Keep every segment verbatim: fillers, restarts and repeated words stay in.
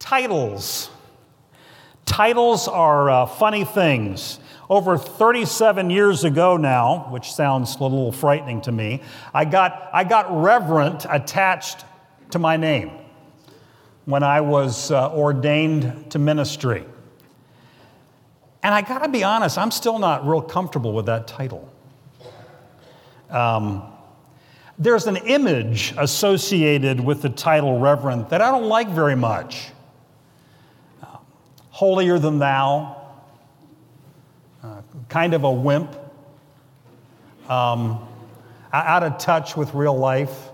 Titles. Titles are uh, funny things. Over thirty-seven years ago now, which sounds a little frightening to me, I got, I got reverend attached to my name when I was uh, ordained to ministry. And I got to be honest, I'm still not real comfortable with that title. Um, there's an image associated with the title reverend that I don't like very much. Uh, holier than thou, uh, kind of a wimp, um, out of touch with real life.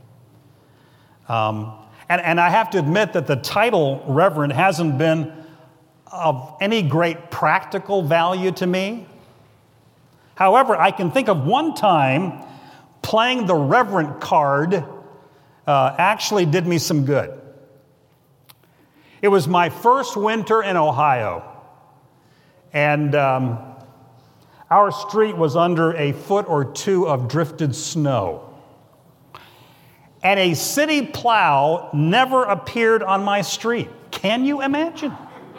Um, and, and I have to admit that the title reverend hasn't been of any great practical value to me. However, I can think of one time playing the reverend card uh, actually did me some good. It was my first winter in Ohio, and um, our street was under a foot or two of drifted snow. And a city plow never appeared on my street. Can you imagine?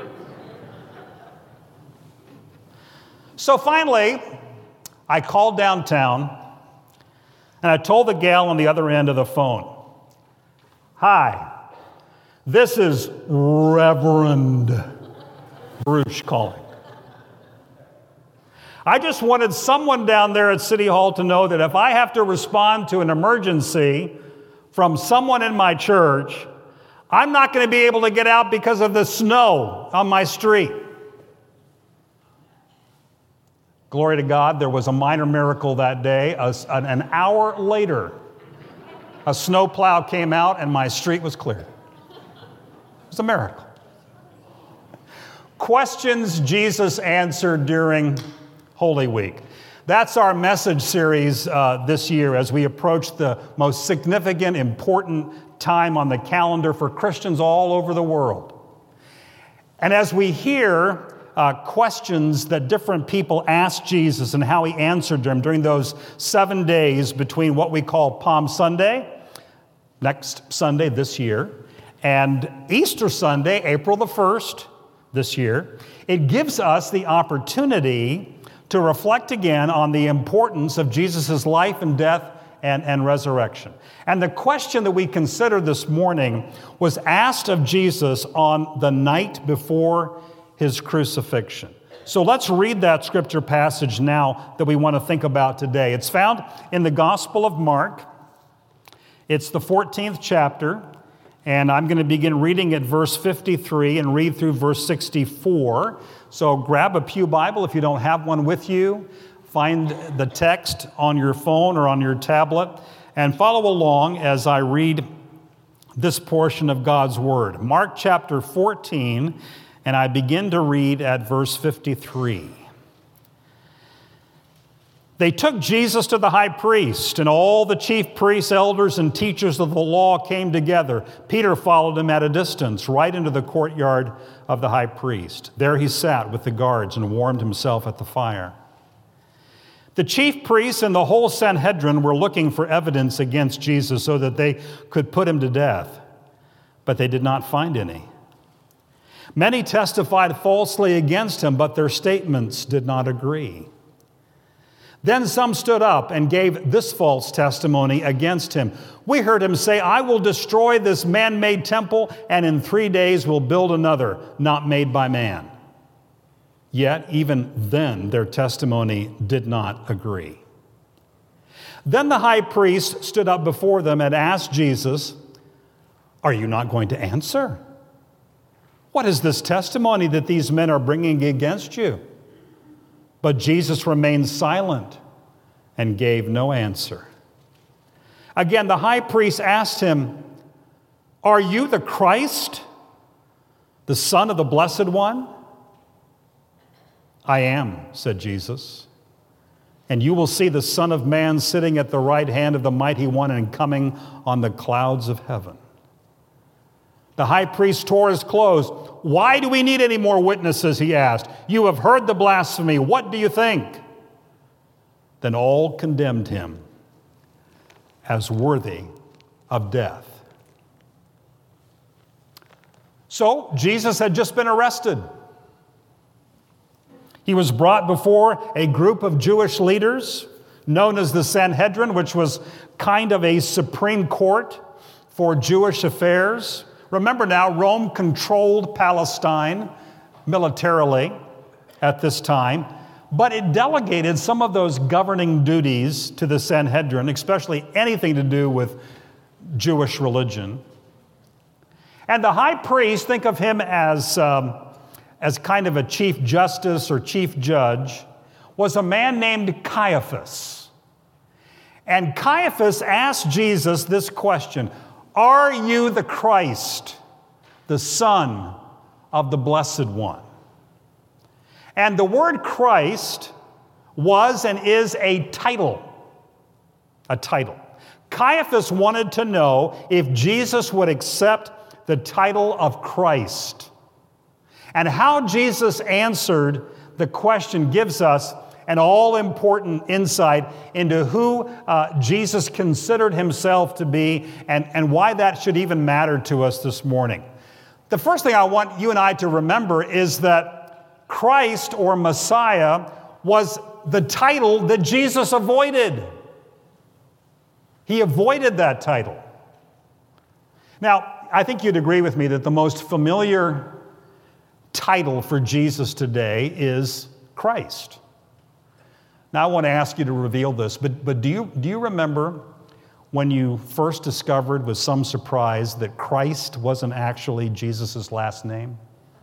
So finally, I called downtown, and I told the gal on the other end of the phone, "Hi, this is Reverend Bruce calling. I just wanted someone down there at City Hall to know that if I have to respond to an emergency from someone in my church, I'm not going to be able to get out because of the snow on my street." Glory to God, there was a minor miracle that day. A, an, an hour later, a snow plow came out and my street was cleared. It was a miracle. Questions Jesus answered during Holy Week. That's our message series uh, this year as we approach the most significant, important time on the calendar for Christians all over the world. And as we hear Uh, questions that different people asked Jesus and how he answered them during those seven days between what we call Palm Sunday, next Sunday this year, and Easter Sunday, April the first this year, it gives us the opportunity to reflect again on the importance of Jesus' life and death and, and resurrection. And the question that we considered this morning was asked of Jesus on the night before his crucifixion. So let's read that scripture passage now that we want to think about today. It's found in the Gospel of Mark. It's the fourteenth chapter, and I'm going to begin reading at verse fifty-three and read through verse sixty-four. So grab a pew Bible if you don't have one with you. Find the text on your phone or on your tablet and follow along as I read this portion of God's Word. Mark chapter fourteen, and I begin to read at verse fifty-three. They took Jesus to the high priest, and all the chief priests, elders, and teachers of the law came together. Peter followed him at a distance, right into the courtyard of the high priest. There he sat with the guards and warmed himself at the fire. The chief priests and the whole Sanhedrin were looking for evidence against Jesus so that they could put him to death, but they did not find any. Many testified falsely against him, but their statements did not agree. Then some stood up and gave this false testimony against him. We heard him say, "I will destroy this man-made temple, and in three days will build another, not made by man." Yet even then their testimony did not agree. Then the high priest stood up before them and asked Jesus, "Are you not going to answer? What is this testimony that these men are bringing against you?" But Jesus remained silent and gave no answer. Again, the high priest asked him, "Are you the Christ, the Son of the Blessed One?" "I am," said Jesus. "And you will see the Son of Man sitting at the right hand of the Mighty One and coming on the clouds of heaven." The high priest tore his clothes. "Why do we need any more witnesses?" he asked. "You have heard the blasphemy. What do you think?" Then all condemned him as worthy of death. So Jesus had just been arrested. He was brought before a group of Jewish leaders known as the Sanhedrin, which was kind of a supreme court for Jewish affairs. Remember now, Rome controlled Palestine militarily at this time, but it delegated some of those governing duties to the Sanhedrin, especially anything to do with Jewish religion. And the high priest, think of him as, um, as kind of a chief justice or chief judge, was a man named Caiaphas. And Caiaphas asked Jesus this question: "Are you the Christ, the Son of the Blessed One?" And the word Christ was and is a title. A title. Caiaphas wanted to know if Jesus would accept the title of Christ. And how Jesus answered the question gives us an all-important insight into who uh, Jesus considered himself to be and, and why that should even matter to us this morning. The first thing I want you and I to remember is that Christ or Messiah was the title that Jesus avoided. He avoided that title. Now, I think you'd agree with me that the most familiar title for Jesus today is Christ. Now, I want to ask you to reveal this, but, but do you, do you remember when you first discovered with some surprise that Christ wasn't actually Jesus' last name?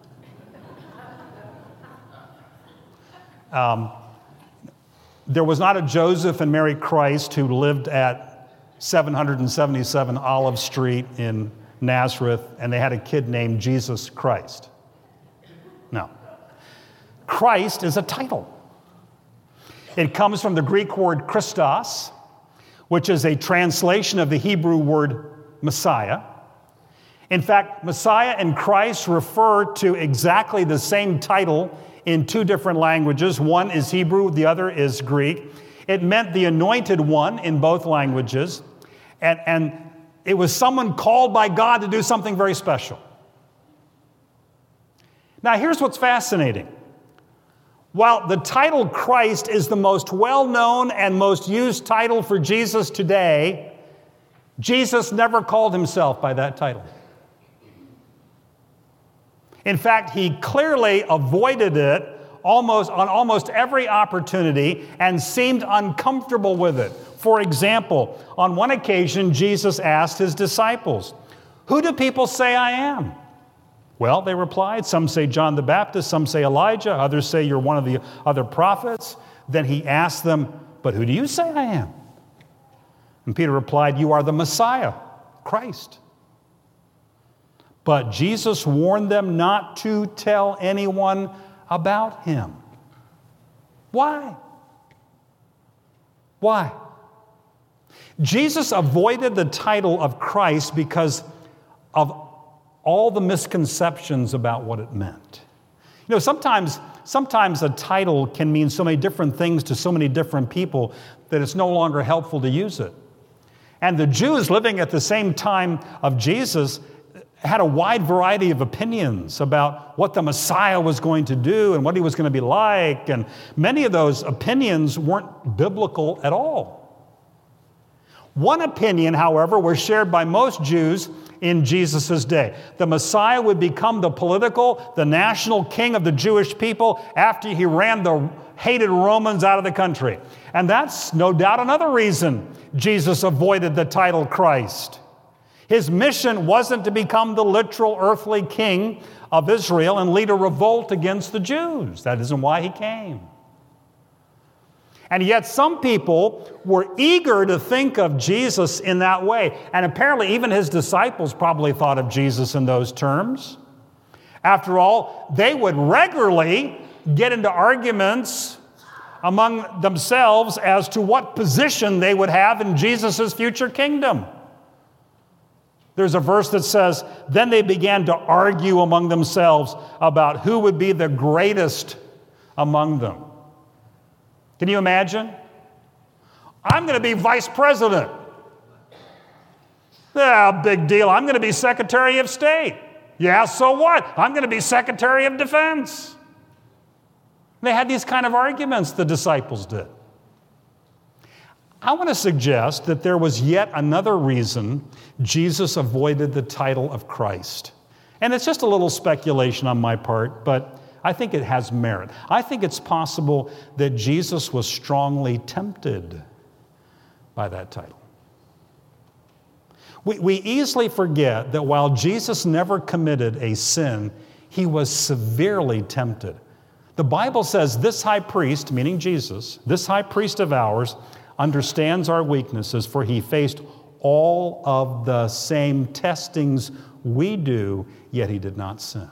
Um, there was not a Joseph and Mary Christ who lived at seven seventy-seven Olive Street in Nazareth, and they had a kid named Jesus Christ. No. Christ is a title. It comes from the Greek word Christos, which is a translation of the Hebrew word Messiah. In fact, Messiah and Christ refer to exactly the same title in two different languages. One is Hebrew, the other is Greek. It meant the anointed one in both languages, and, and it was someone called by God to do something very special. Now, here's what's fascinating. While the title Christ is the most well-known and most used title for Jesus today, Jesus never called himself by that title. In fact, he clearly avoided it almost on almost every opportunity and seemed uncomfortable with it. For example, on one occasion, Jesus asked his disciples, "Who do people say I am?" Well, they replied, some say John the Baptist, some say Elijah, others say you're one of the other prophets. Then he asked them, "But who do you say I am?" And Peter replied, "You are the Messiah, Christ." But Jesus warned them not to tell anyone about him. Why? Why? Jesus avoided the title of Christ because of all the misconceptions about what it meant. You know, sometimes, sometimes a title can mean so many different things to so many different people that it's no longer helpful to use it. And the Jews living at the same time of Jesus had a wide variety of opinions about what the Messiah was going to do and what he was going to be like, and many of those opinions weren't biblical at all. One opinion, however, was shared by most Jews in Jesus' day. The Messiah would become the political, the national king of the Jewish people after he ran the hated Romans out of the country. And that's no doubt another reason Jesus avoided the title Christ. His mission wasn't to become the literal earthly king of Israel and lead a revolt against the Jews. That isn't why he came. And yet some people were eager to think of Jesus in that way. And apparently even his disciples probably thought of Jesus in those terms. After all, they would regularly get into arguments among themselves as to what position they would have in Jesus' future kingdom. There's a verse that says, then they began to argue among themselves about who would be the greatest among them. Can you imagine? I'm going to be vice president. Yeah, big deal. I'm going to be Secretary of State. Yeah, so what? I'm going to be Secretary of Defense. They had these kind of arguments, the disciples did. I want to suggest that there was yet another reason Jesus avoided the title of Christ. And it's just a little speculation on my part, but I think it has merit. I think it's possible that Jesus was strongly tempted by that title. We, we easily forget that while Jesus never committed a sin, he was severely tempted. The Bible says this high priest, meaning Jesus, this high priest of ours, understands our weaknesses, for he faced all of the same testings we do, yet he did not sin.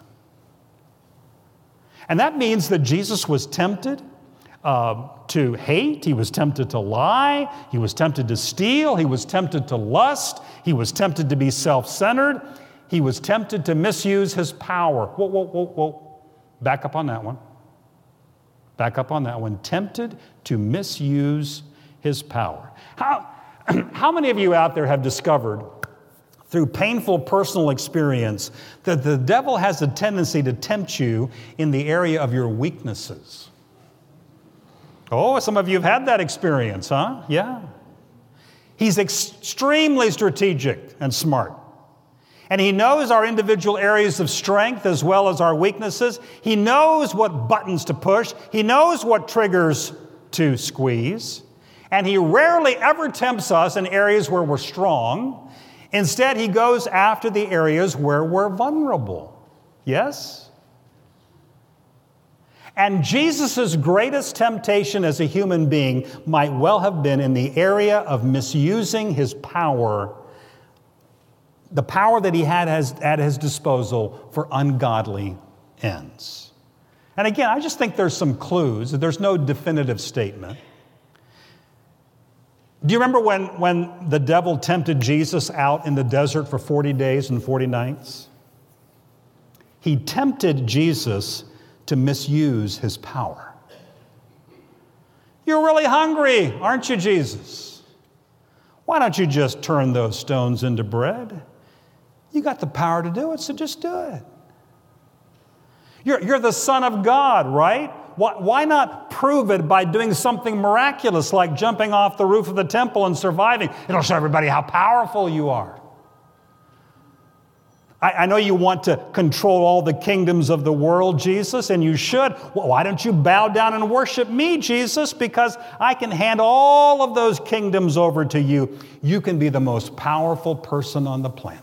And that means that Jesus was tempted uh, to hate, he was tempted to lie, he was tempted to steal, he was tempted to lust, he was tempted to be self-centered, he was tempted to misuse his power. Whoa, whoa, whoa, whoa. Back up on that one. Back up on that one. Tempted to misuse his power. How, how many of you out there have discovered through painful personal experience that the devil has a tendency to tempt you in the area of your weaknesses? Oh, some of you have had that experience, huh? Yeah. He's extremely strategic and smart. And he knows our individual areas of strength as well as our weaknesses. He knows what buttons to push. He knows what triggers to squeeze. And he rarely ever tempts us in areas where we're strong. Instead, he goes after the areas where we're vulnerable. Yes? And Jesus' greatest temptation as a human being might well have been in the area of misusing his power, the power that he had as, at his disposal for ungodly ends. And again, I just think there's some clues. There's no definitive statement. Do you remember when, when the devil tempted Jesus out in the desert for forty days and forty nights? He tempted Jesus to misuse his power. You're really hungry, aren't you, Jesus? Why don't you just turn those stones into bread? You got the power to do it, so just do it. You're, you're the Son of God, right? Why, why not prove it by doing something miraculous like jumping off the roof of the temple and surviving? It'll show everybody how powerful you are. I, I know you want to control all the kingdoms of the world, Jesus, and you should. Well, why don't you bow down and worship me, Jesus? Because I can hand all of those kingdoms over to you. You can be the most powerful person on the planet.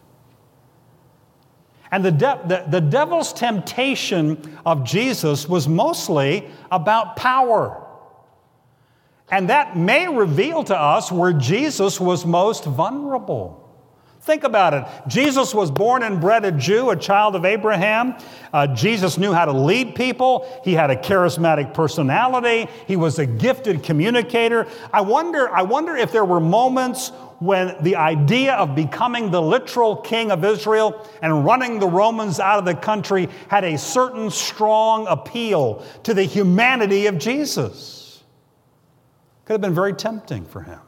And the, de- the, the devil's temptation of Jesus was mostly about power. And that may reveal to us where Jesus was most vulnerable. Think about it. Jesus was born and bred a Jew, a child of Abraham. Uh, Jesus knew how to lead people. He had a charismatic personality. He was a gifted communicator. I wonder, I wonder if there were moments when the idea of becoming the literal king of Israel and running the Romans out of the country had a certain strong appeal to the humanity of Jesus. Could have been very tempting for him.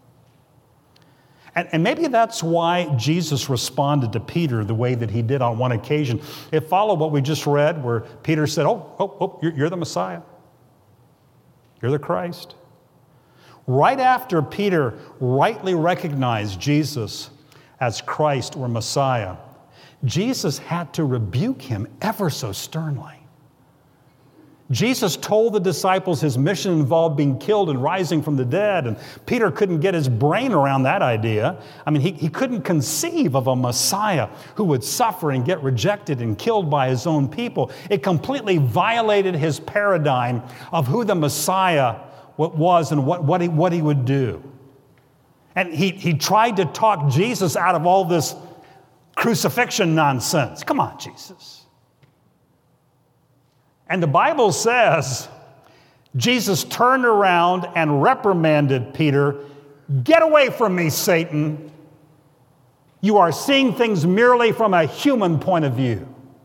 And, and maybe that's why Jesus responded to Peter the way that he did on one occasion. It followed what we just read where Peter said, oh, oh, oh, you're, you're the Messiah. You're the Christ. Right after Peter rightly recognized Jesus as Christ or Messiah, Jesus had to rebuke him ever so sternly. Jesus told the disciples his mission involved being killed and rising from the dead, and Peter couldn't get his brain around that idea. I mean, he, he couldn't conceive of a Messiah who would suffer and get rejected and killed by his own people. It completely violated his paradigm of who the Messiah what was and what, what, he, what he would do. And he, he tried to talk Jesus out of all this crucifixion nonsense. Come on, Jesus. And the Bible says Jesus turned around and reprimanded Peter. Get away from me, Satan. You are seeing things merely from a human point of view.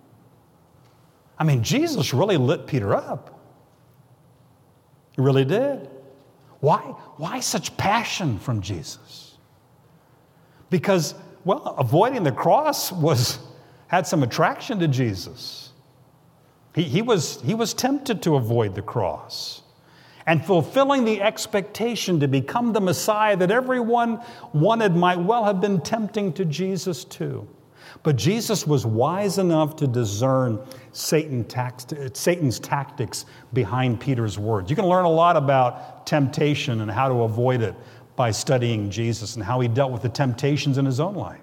I mean, Jesus really lit Peter up. He really did. Why? Why such passion from Jesus? Because, well, avoiding the cross was, had some attraction to Jesus. He, he, was, he was tempted to avoid the cross. And fulfilling the expectation to become the Messiah that everyone wanted might well have been tempting to Jesus too. But Jesus was wise enough to discern Satan tact- Satan's tactics behind Peter's words. You can learn a lot about temptation and how to avoid it by studying Jesus and how he dealt with the temptations in his own life.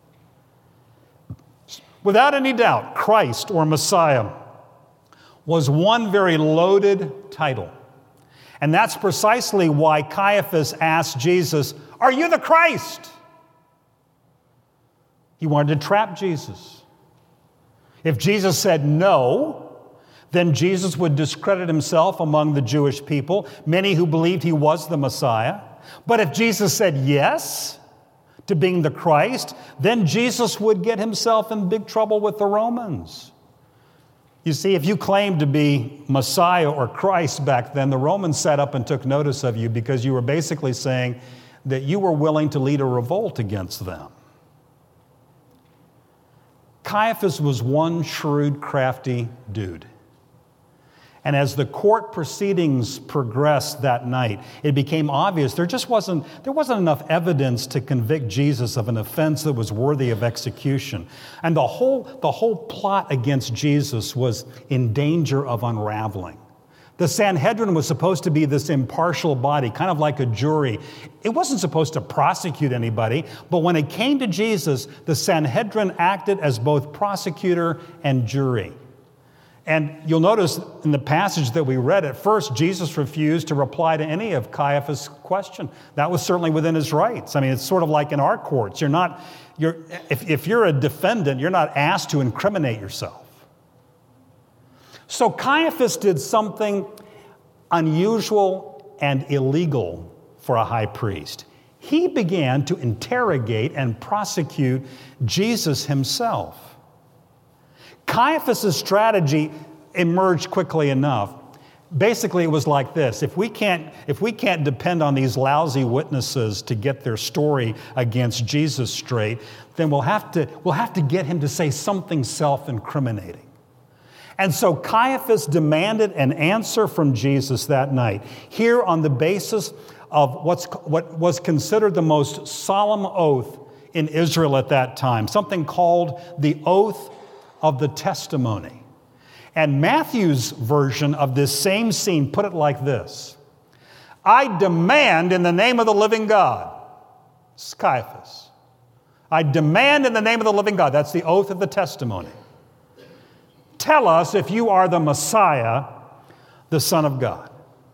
Without any doubt, Christ or Messiah was one very loaded title. And that's precisely why Caiaphas asked Jesus, "Are you the Christ?" He wanted to trap Jesus. If Jesus said no, then Jesus would discredit himself among the Jewish people, many who believed he was the Messiah. But if Jesus said yes to being the Christ, then Jesus would get himself in big trouble with the Romans. You see, if you claimed to be Messiah or Christ back then, the Romans sat up and took notice of you because you were basically saying that you were willing to lead a revolt against them. Caiaphas was one shrewd, crafty dude. And as the court proceedings progressed that night, it became obvious there just wasn't, there wasn't enough evidence to convict Jesus of an offense that was worthy of execution. And the whole, the whole plot against Jesus was in danger of unraveling. The Sanhedrin was supposed to be this impartial body, kind of like a jury. It wasn't supposed to prosecute anybody, but when it came to Jesus, the Sanhedrin acted as both prosecutor and jury. And you'll notice in the passage that we read, at first, Jesus refused to reply to any of Caiaphas' question. That was certainly within his rights. I mean, it's sort of like in our courts. You're not, you're, if, if you're a defendant, you're not asked to incriminate yourself. So Caiaphas did something unusual and illegal for a high priest. He began to interrogate and prosecute Jesus himself. Caiaphas' strategy emerged quickly enough. Basically, it was like this. If we can't, if we can't depend on these lousy witnesses to get their story against Jesus straight, then we'll have to, we'll have to get him to say something self-incriminating. And so Caiaphas demanded an answer from Jesus that night, here on the basis of what's, what was considered the most solemn oath in Israel at that time, something called the oath of the testimony. And Matthew's version of this same scene put it like this: I demand in the name of the living God. It's Caiaphas. I demand in the name of the living God. That's the oath of the testimony. Tell us if you are the Messiah, the Son of God.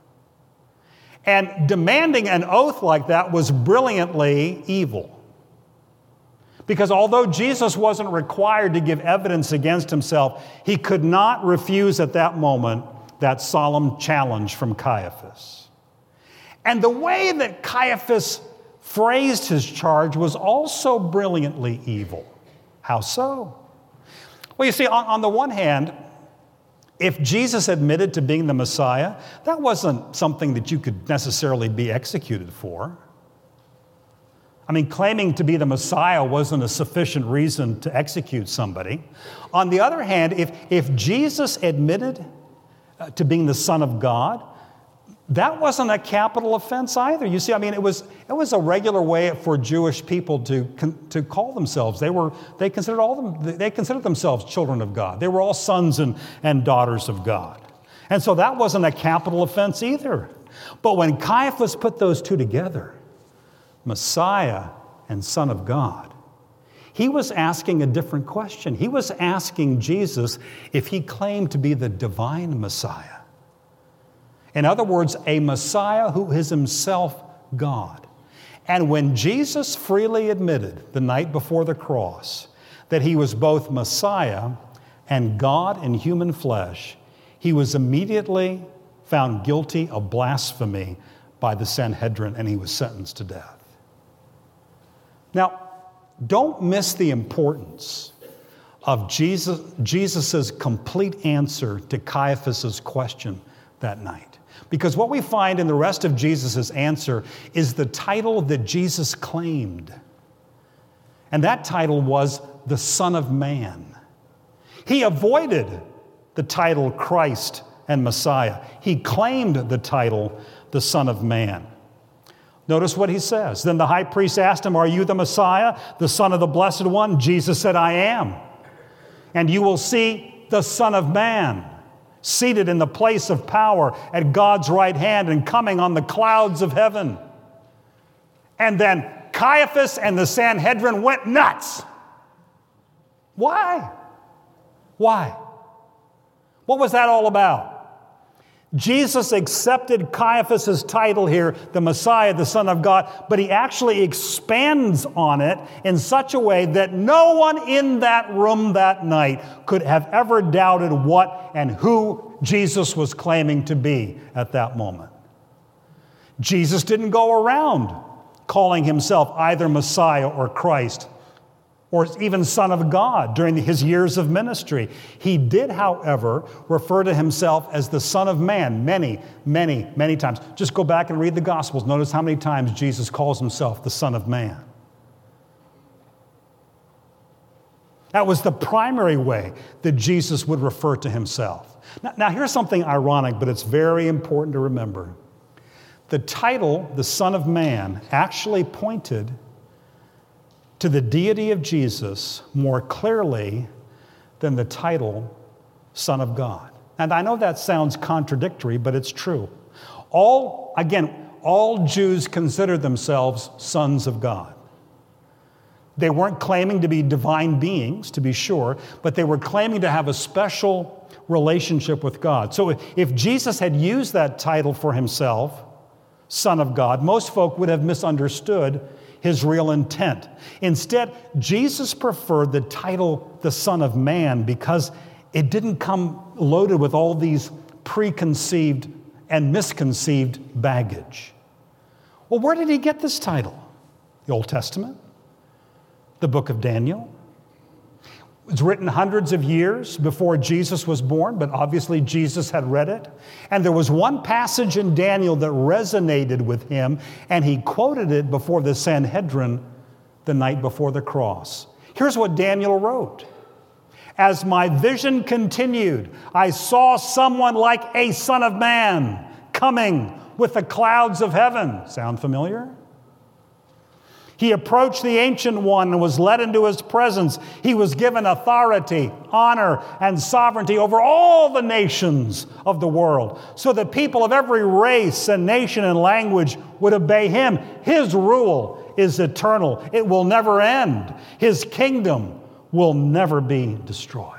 And demanding an oath like that was brilliantly evil. Because although Jesus wasn't required to give evidence against himself, he could not refuse at that moment that solemn challenge from Caiaphas. And the way that Caiaphas phrased his charge was also brilliantly evil. How so? Well, you see, on, on the one hand, if Jesus admitted to being the Messiah, that wasn't something that you could necessarily be executed for. I mean, claiming to be the Messiah wasn't a sufficient reason to execute somebody. On the other hand, if, if Jesus admitted uh, to being the Son of God, that wasn't a capital offense either. You see, I mean, it was it was a regular way for Jewish people to to call themselves. They were they considered all them they considered themselves children of God. They were all sons and, and daughters of God. And so that wasn't a capital offense either. But when Caiaphas put those two together, Messiah and Son of God, he was asking a different question. He was asking Jesus if he claimed to be the divine Messiah. In other words, a Messiah who is himself God. And when Jesus freely admitted the night before the cross that he was both Messiah and God in human flesh, he was immediately found guilty of blasphemy by the Sanhedrin, and he was sentenced to death. Now, don't miss the importance of Jesus, Jesus's complete answer to Caiaphas' question that night. Because what we find in the rest of Jesus' answer is the title that Jesus claimed. And that title was the Son of Man. He avoided the title Christ and Messiah. He claimed the title the Son of Man. Notice what he says. Then the high priest asked him, "Are you the Messiah, the Son of the Blessed One?" Jesus said, "I am. And you will see the Son of Man seated in the place of power at God's right hand and coming on the clouds of heaven." And then Caiaphas and the Sanhedrin went nuts. Why? Why? What was that all about? Jesus accepted Caiaphas' title here, the Messiah, the Son of God, but he actually expands on it in such a way that no one in that room that night could have ever doubted what and who Jesus was claiming to be at that moment. Jesus didn't go around calling himself either Messiah or Christ, or even Son of God during his years of ministry. He did, however, refer to himself as the Son of Man many, many, many times. Just go back and read the Gospels. Notice how many times Jesus calls himself the Son of Man. That was the primary way that Jesus would refer to himself. Now, now here's something ironic, but it's very important to remember. The title, the Son of Man, actually pointed to the deity of Jesus more clearly than the title Son of God. And I know that sounds contradictory, but it's true. All, again, all Jews considered themselves sons of God. They weren't claiming to be divine beings, to be sure, but they were claiming to have a special relationship with God. So if Jesus had used that title for himself, Son of God, most folk would have misunderstood his real intent. Instead, Jesus preferred the title, the Son of Man, because it didn't come loaded with all these preconceived and misconceived baggage. Well, where did he get this title? The Old Testament? The book of Daniel? It was written hundreds of years before Jesus was born, but obviously Jesus had read it. And there was one passage in Daniel that resonated with him, and he quoted it before the Sanhedrin the night before the cross. Here's what Daniel wrote. "As my vision continued, I saw someone like a son of man coming with the clouds of heaven." Sound familiar? "He approached the Ancient One and was led into his presence. He was given authority, honor, and sovereignty over all the nations of the world, so that people of every race and nation and language would obey him. His rule is eternal. It will never end. His kingdom will never be destroyed."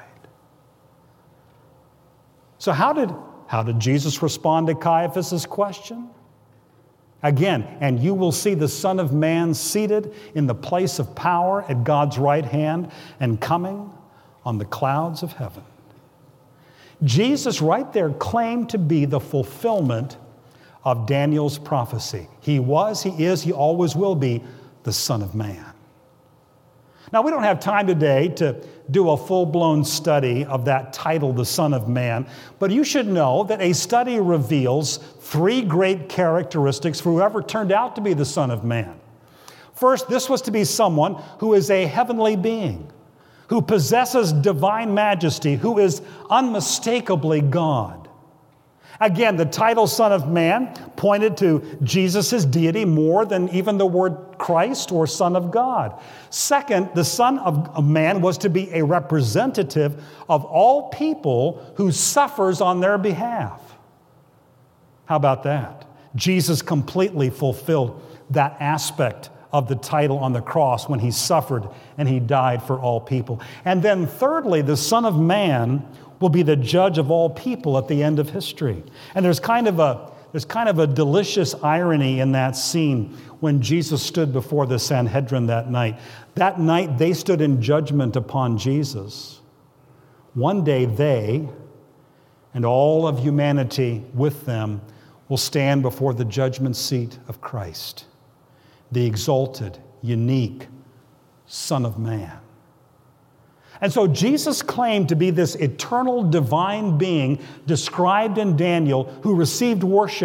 So how did, how did Jesus respond to Caiaphas' question? Again, "And you will see the Son of Man seated in the place of power at God's right hand and coming on the clouds of heaven." Jesus right there claimed to be the fulfillment of Daniel's prophecy. He was, he is, he always will be the Son of Man. Now, we don't have time today to do a full-blown study of that title, the Son of Man, but you should know that a study reveals three great characteristics for whoever turned out to be the Son of Man. First, this was to be someone who is a heavenly being, who possesses divine majesty, who is unmistakably God. Again, the title Son of Man pointed to Jesus' deity more than even the word Christ or Son of God. Second, the Son of Man was to be a representative of all people who suffers on their behalf. How about that? Jesus completely fulfilled that aspect of the title on the cross when he suffered and he died for all people. And then thirdly, the Son of Man will be the judge of all people at the end of history. And there's kind of a there's kind of a delicious irony in that scene when Jesus stood before the Sanhedrin that night. That night they stood in judgment upon Jesus. One day they and all of humanity with them will stand before the judgment seat of Christ, the exalted, unique Son of Man. And so Jesus claimed to be this eternal divine being described in Daniel who received worship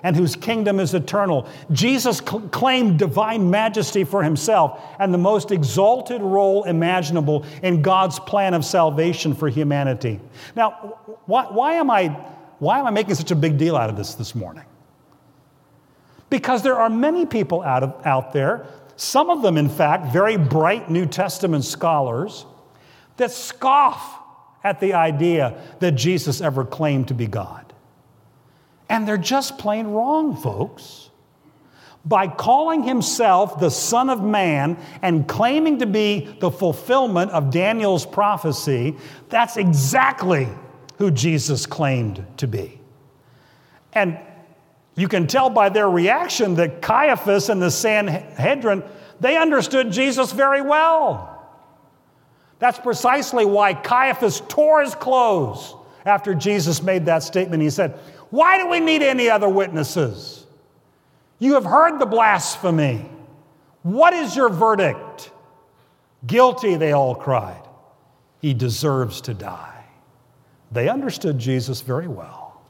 and whose kingdom is eternal. Jesus cl- claimed divine majesty for himself and the most exalted role imaginable in God's plan of salvation for humanity. Now, why, why am I, why am I making such a big deal out of this this morning? Because there are many people out, of, out there, some of them, in fact, very bright New Testament scholars, that scoff at the idea that Jesus ever claimed to be God. And they're just plain wrong, folks. By calling himself the Son of Man and claiming to be the fulfillment of Daniel's prophecy, that's exactly who Jesus claimed to be. And you can tell by their reaction that Caiaphas and the Sanhedrin, they understood Jesus very well. That's precisely why Caiaphas tore his clothes after Jesus made that statement. He said, "Why do we need any other witnesses? You have heard the blasphemy. What is your verdict?" "Guilty," they all cried. "He deserves to die." They understood Jesus very well.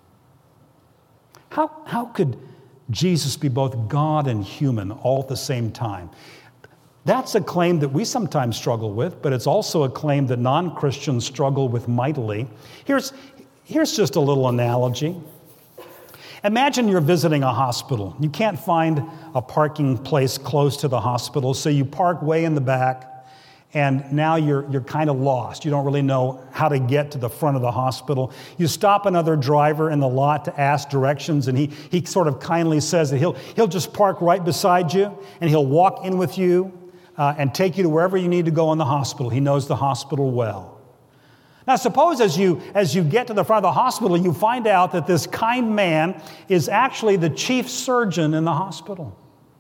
How, how could Jesus be both God and human all at the same time? That's a claim that we sometimes struggle with, but it's also a claim that non-Christians struggle with mightily. Here's, here's just a little analogy. Imagine you're visiting a hospital. You can't find a parking place close to the hospital, so you park way in the back, and now you're, you're kind of lost. You don't really know how to get to the front of the hospital. You stop another driver in the lot to ask directions, and he, he sort of kindly says that he'll, he'll just park right beside you, and he'll walk in with you uh, and take you to wherever you need to go in the hospital. He knows the hospital well. Now, suppose as you, as you get to the front of the hospital, you find out that this kind man is actually the chief surgeon in the hospital.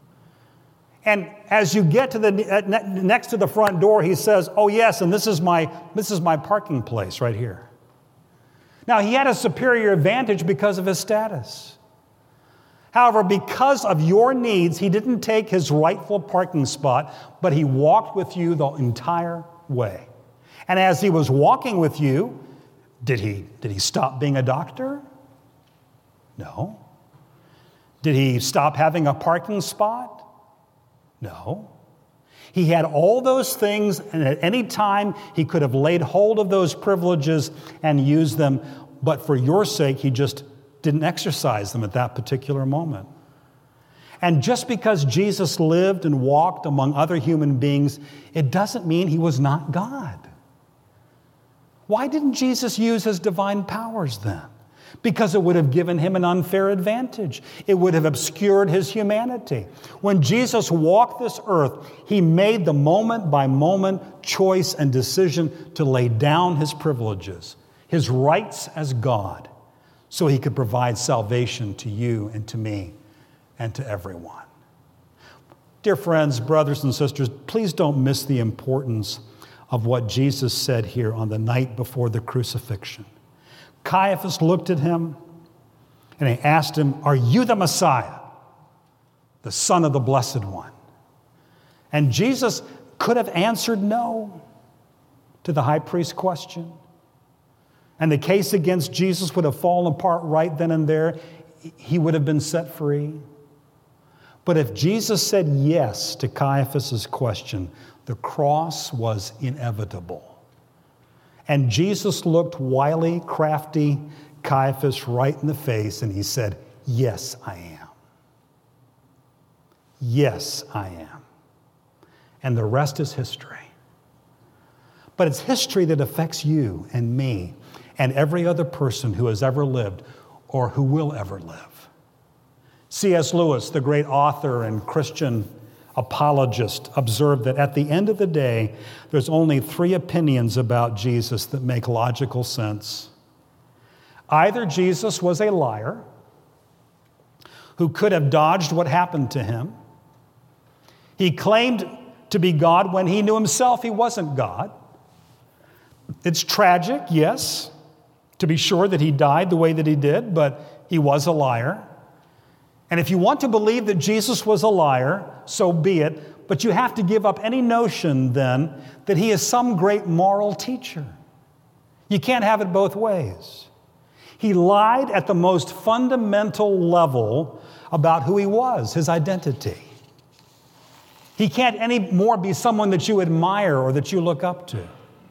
And as you get to the uh, ne- next to the front door, he says, "Oh yes, and this is my this is my parking place right here." Now, he had a superior advantage because of his status. However, because of your needs, he didn't take his rightful parking spot, but he walked with you the entire way. And as he was walking with you, did he, did he stop being a doctor? No. Did he stop having a parking spot? No. He had all those things, and at any time he could have laid hold of those privileges and used them, but for your sake, he just didn't exercise them at that particular moment. And just because Jesus lived and walked among other human beings, it doesn't mean he was not God. Why didn't Jesus use his divine powers then? Because it would have given him an unfair advantage. It would have obscured his humanity. When Jesus walked this earth, he made the moment-by-moment choice and decision to lay down his privileges, his rights as God, so he could provide salvation to you and to me and to everyone. Dear friends, brothers and sisters, please don't miss the importance of what Jesus said here on the night before the crucifixion. Caiaphas looked at him and he asked him, "Are you the Messiah, the Son of the Blessed One?" And Jesus could have answered no to the high priest's question. And the case against Jesus would have fallen apart right then and there. He would have been set free. But if Jesus said yes to Caiaphas' question, the cross was inevitable. And Jesus looked wily, crafty Caiaphas right in the face, and he said, "Yes, I am. Yes, I am." And the rest is history. But it's history that affects you and me and every other person who has ever lived or who will ever live. C S Lewis, the great author and Christian apologist, observed that at the end of the day, there's only three opinions about Jesus that make logical sense. Either Jesus was a liar who could have dodged what happened to him. He claimed to be God when he knew himself he wasn't God. It's tragic, yes, to be sure that he died the way that he did, but he was a liar. And if you want to believe that Jesus was a liar, so be it, but you have to give up any notion then that he is some great moral teacher. You can't have it both ways. He lied at the most fundamental level about who he was, his identity. He can't anymore be someone that you admire or that you look up to.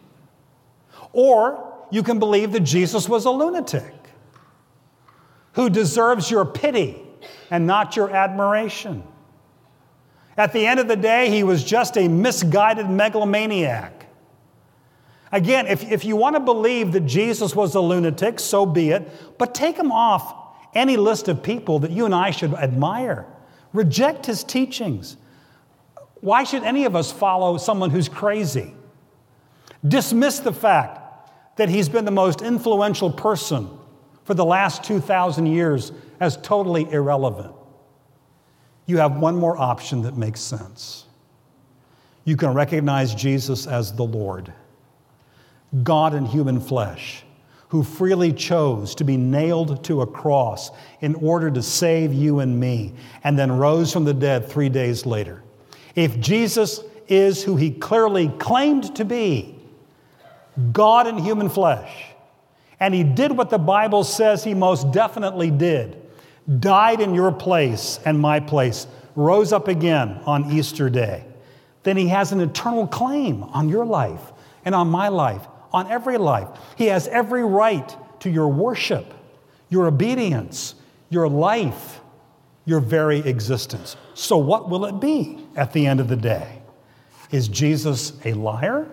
Or you can believe that Jesus was a lunatic who deserves your pity and not your admiration. At the end of the day, he was just a misguided megalomaniac. Again, if, if you want to believe that Jesus was a lunatic, so be it, but take him off any list of people that you and I should admire. Reject his teachings. Why should any of us follow someone who's crazy? Dismiss the fact that he's been the most influential person for the last two thousand years as totally irrelevant. You have one more option that makes sense. You can recognize Jesus as the Lord, God in human flesh, who freely chose to be nailed to a cross in order to save you and me, and then rose from the dead three days later. If Jesus is who he clearly claimed to be, God in human flesh, and he did what the Bible says he most definitely did, died in your place and my place, rose up again on Easter Day, then he has an eternal claim on your life and on my life, on every life. He has every right to your worship, your obedience, your life, your very existence. So what will it be at the end of the day? Is Jesus a liar?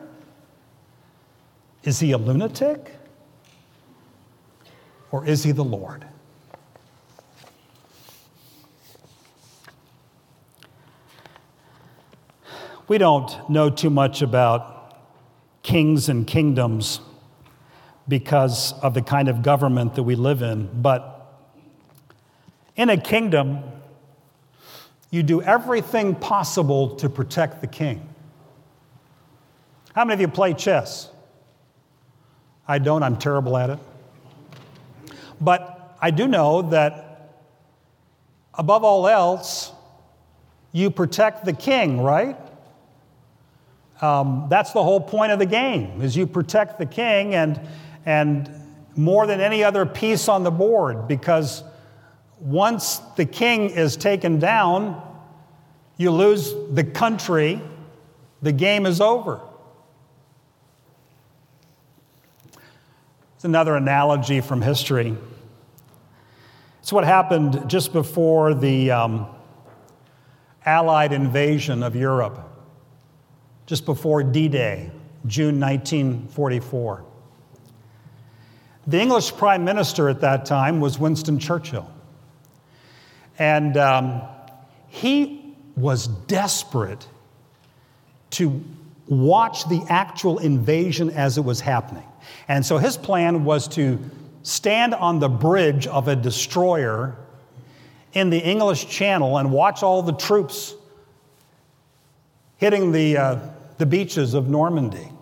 Is he a lunatic? Or is he the Lord? We don't know too much about kings and kingdoms because of the kind of government that we live in, but in a kingdom, you do everything possible to protect the king. How many of you play chess? I don't, I'm terrible at it. But I do know that above all else, you protect the king, right? Um, that's the whole point of the game, is you protect the king and, and more than any other piece on the board, because once the king is taken down, you lose the country, the game is over. It's another analogy from history. It's what happened just before the um, Allied invasion of Europe, just before D-Day, June nineteen forty-four. The English Prime Minister at that time was Winston Churchill. And um, he was desperate to watch the actual invasion as it was happening. And so his plan was to stand on the bridge of a destroyer in the English Channel and watch all the troops hitting the, uh, the beaches of Normandy.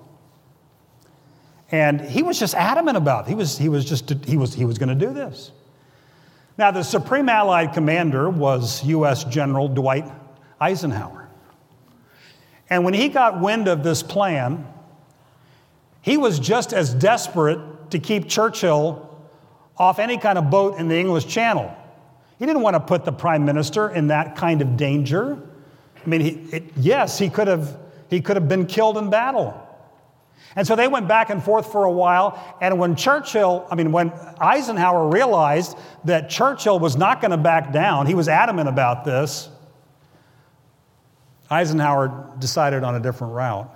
And he was just adamant about it. He was, he was just, he was, he was going to do this. Now, the Supreme Allied Commander was U S General Dwight Eisenhower. And when he got wind of this plan, he was just as desperate to keep Churchill off any kind of boat in the English Channel. He didn't want to put the prime minister in that kind of danger. I mean, he, it, yes, he could have he could have been killed in battle. And so they went back and forth for a while. And when Churchill, I mean, when Eisenhower realized that Churchill was not going to back down, he was adamant about this, Eisenhower decided on a different route.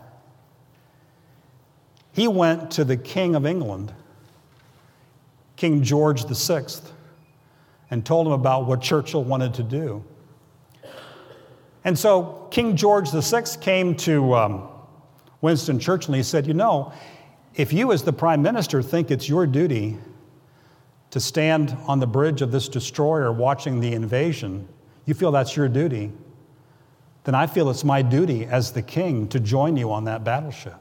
He went to the King of England, King George the Sixth, and told him about what Churchill wanted to do. And so King George the Sixth came to um, Winston Churchill and he said, you know, if you as the prime minister think it's your duty to stand on the bridge of this destroyer watching the invasion, you feel that's your duty, then I feel it's my duty as the king to join you on that battleship.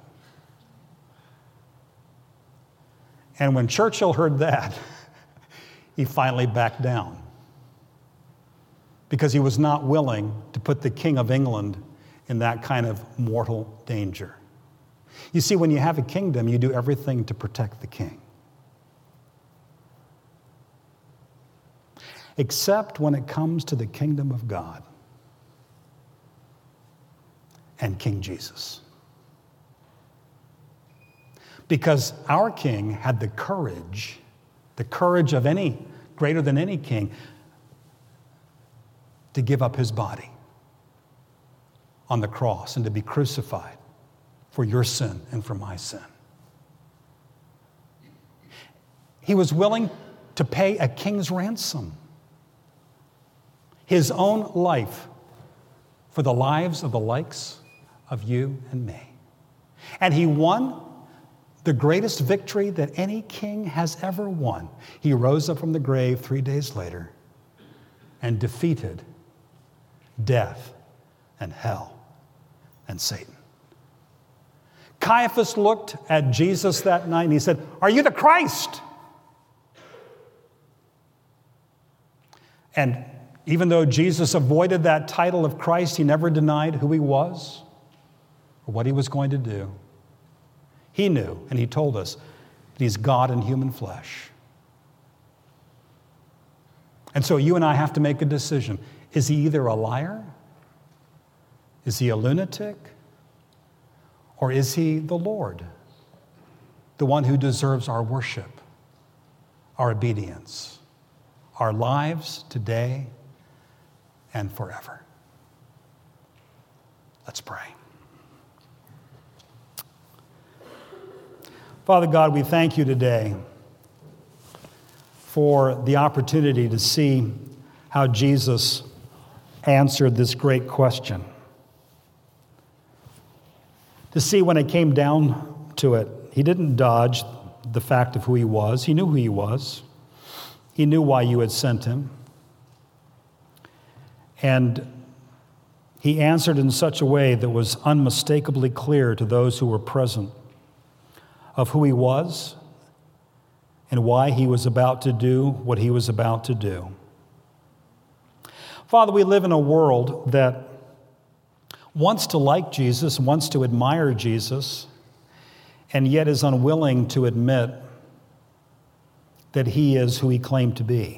And when Churchill heard that, he finally backed down because he was not willing to put the King of England in that kind of mortal danger. You see, when you have a kingdom, you do everything to protect the king. except when it comes to the kingdom of God and King Jesus. Because our king had the courage, the courage of any, greater than any king, to give up his body on the cross and to be crucified for your sin and for my sin. He was willing to pay a king's ransom, his own life, for the lives of the likes of you and me. And he won the greatest victory that any king has ever won. He rose up from the grave three days later and defeated death and hell and Satan. Caiaphas looked at Jesus that night and he said, "Are you the Christ?" And even though Jesus avoided that title of Christ, he never denied who he was or what he was going to do. He knew, and he told us, that he's God in human flesh. And so you and I have to make a decision. Is he either a liar? Is he a lunatic? Or is he the Lord, the one who deserves our worship, our obedience, our lives today and forever? Let's pray. Father God, we thank you today for the opportunity to see how Jesus answered this great question. To see when it came down to it, he didn't dodge the fact of who he was. He knew who he was. He knew why you had sent him. And he answered in such a way that was unmistakably clear to those who were present of who he was and why he was about to do what he was about to do. Father, we live in a world that wants to like Jesus, wants to admire Jesus, and yet is unwilling to admit that he is who he claimed to be.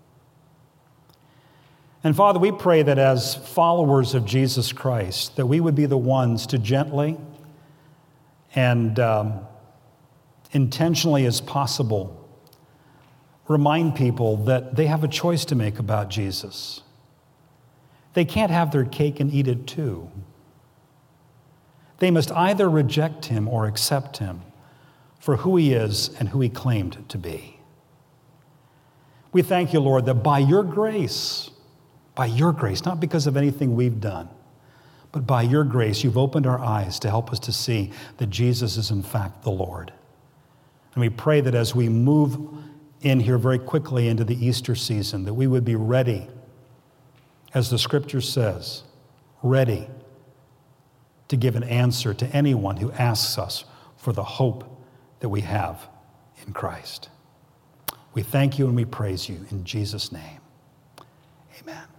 And Father, we pray that as followers of Jesus Christ, that we would be the ones to gently and um, intentionally as possible remind people that they have a choice to make about Jesus. They can't have their cake and eat it too. They must either reject him or accept him for who he is and who he claimed to be. We thank you, Lord, that by your grace, by your grace, not because of anything we've done, but by your grace, you've opened our eyes to help us to see that Jesus is in fact the Lord. And we pray that as we move in here very quickly into the Easter season, that we would be ready, as the scripture says, ready to give an answer to anyone who asks us for the hope that we have in Christ. We thank you and we praise you in Jesus' name. Amen.